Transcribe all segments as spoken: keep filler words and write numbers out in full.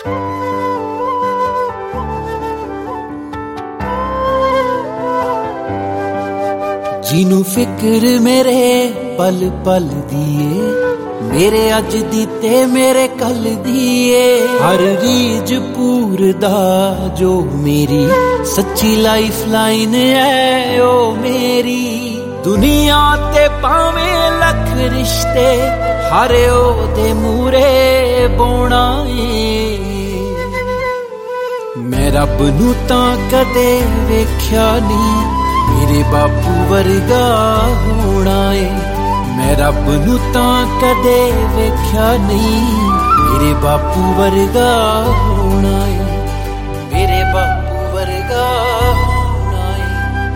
जिनू फिक्र मेरे पल पल दिए, मेरे अज दी ते मेरे कल दिए। हर रीज पूरदा जो मेरी सच्ची लाइफ लाइन है ओ मेरी। दुनिया ते पावें लख रिश्ते, हर ओ दे मूरे बोना है। मैं रब नू तां कदे वेख्या नहीं, मेरे बापू वर्गा होना है। मैं रब नू तां कदे वेख्या नहीं, मेरे बापू वर्गा होना है। मेरे बापू वर्गा होना है।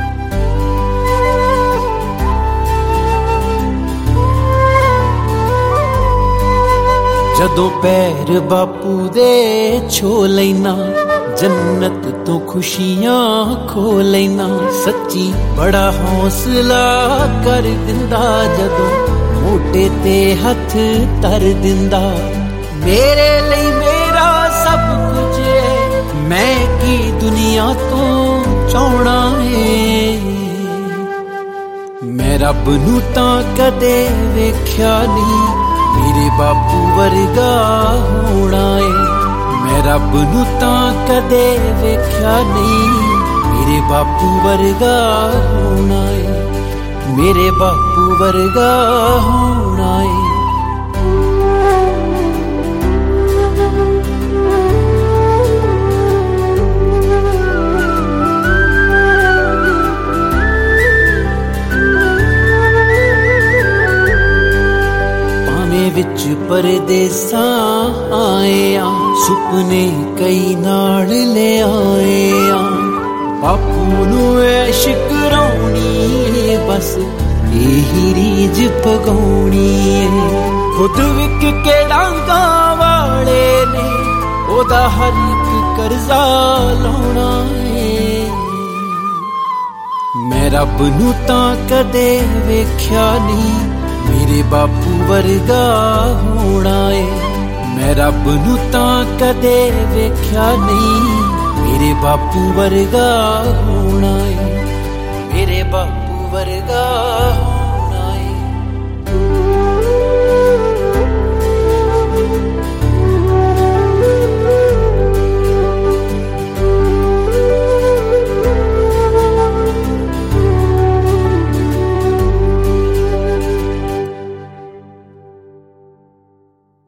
जदों पैर बापू दे छो लैना, जन्नत तो खुशियां खो लेना। सच्ची बड़ा हौसला कर दिंदा, जदों मोटे ते हथ तर दिंदा। मेरे लिए मेरा सब कुछ है, मैं की दुनिया तो चाहना है। मैं रब नू तां कदे वेख्या नहीं, मेरे बापू वर्गा होना है। मैं रब नू तां कदे वेख्या नहीं, मेरे बापू वर्गा होना है। मेरे बापू वर्गा होना है। विच परदेसां आए आ, सुपने कई नाल ले आए आ। बापू नू ऐश कराउणी, बस यही रीज पगाउणी है। खुद विक के डांगा वाले ने ओदा हर एक करजा लाउणा है। मैं रब नू तां कदे वेख्या नहीं, मेरे बापू वर्गा होना है। मैं रब नू तां कदे वेख्या नहीं, मेरे बापू वर्गा होना है। मेरे बापू वर्गा